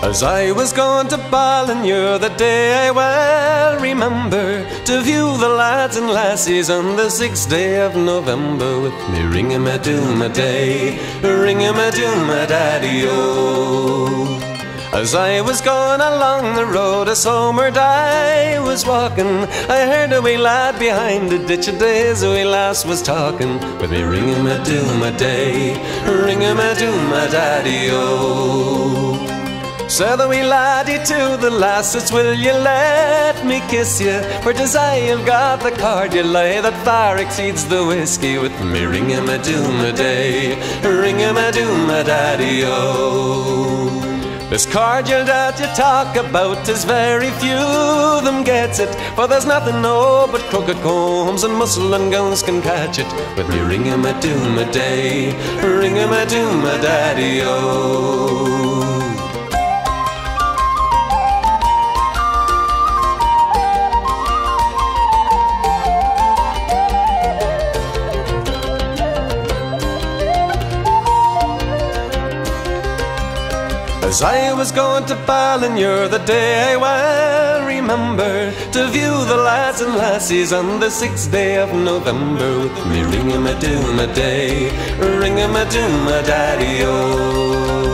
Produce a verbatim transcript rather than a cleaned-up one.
As I was going to Ballinure the day I well remember, to view the lads and lassies on the sixth day of November, with me ring-a-ma-doom-a-day, ring-a-ma-doom-a-daddy-o. As I was going along the road a homeward I was walking, I heard a wee lad behind the ditch a days a wee lass was talking, with me ring-a-ma-doom-a-day, ring-a-ma-doom-a-daddy-o. Said the wee laddie to the lasses, will you let me kiss you? For 'tis I have got the cordial that far exceeds the whiskey, with me ring-a-ma-doom-a-day, ring-a-ma-doom-a-daddy-o. This cordial that you talk about is very few them gets it, for there's nothing no but crooked combs and mussel and guns can catch it, with me ring-a-ma-doom-a-day, ring-a-ma-doom-a-daddy-o. As I was going to Ballinure the day I well remember, to view the lads and lassies on the sixth day of November, with me ring-a-ma-doom-a-day, ring-a-ma-doom-a-daddy-o.